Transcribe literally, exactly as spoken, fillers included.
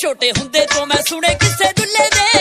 ਛੋਟੇ ਹੁੰਦੇ ਤੋਂ ਮੈਂ ਸੁਣੇ ਕਿਸੇ ਦੁੱਲੇ ਦੇ